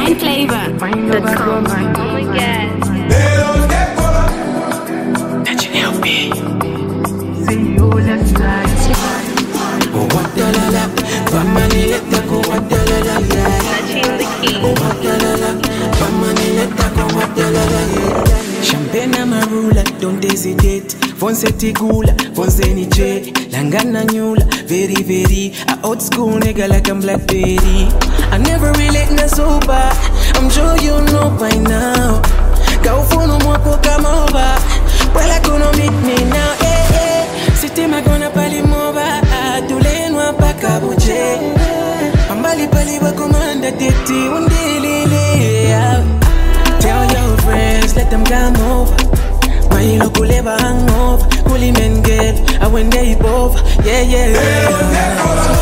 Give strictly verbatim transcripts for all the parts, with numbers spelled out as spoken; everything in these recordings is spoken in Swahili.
flavor dot com. Oh my god. Champagne amarula, don't hesitate. Fonse tigula, fonse niche. Langana nyula, very very. A old school nigga like I'm Blackberry. I never relate na sober. I'm sure you know by now. Go for no more come over. Well I gonna meet me now, eh eh. City ma gonna pali mova. Tule nwa paka buche. Ambali pali wa komanda titi undilili. Tell your friends, let them come over. My local labor hangover. Coolie men get, I when they both. Yeah, yeah, yeah.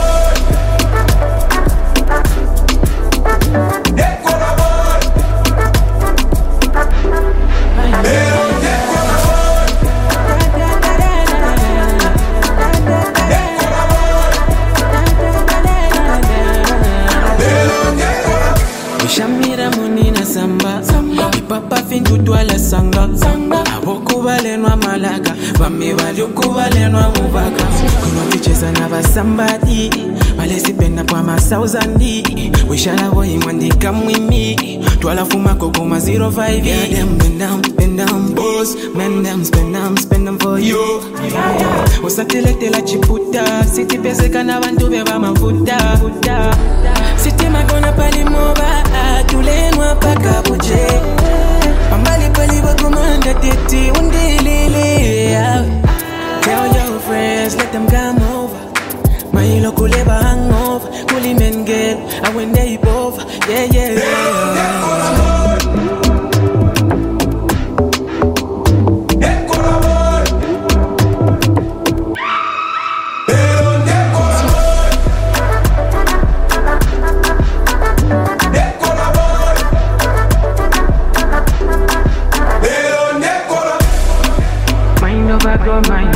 Shamira munina samba Papa fintu twala sanga Aboku balenwa malaga Bame balyoku balenwa mubaka Kuno ticheza na basambadi Balesi penda kwa masauzandi Wishala boy mwandika mwimi Twala fuma koko zero five. Yeah them bend down, bend down boss. Men them spend them, spend them for you. Osatelete la chiputa City pese kana bantu beba mafuta City magona pali moba Tule nwa paka buche Pambali pali wa komanda titi undilili. Tell your friends, let them come over. My local labor hangover. Coolie men get, I when they both. Yeah, yeah, yeah. Mind over go mind.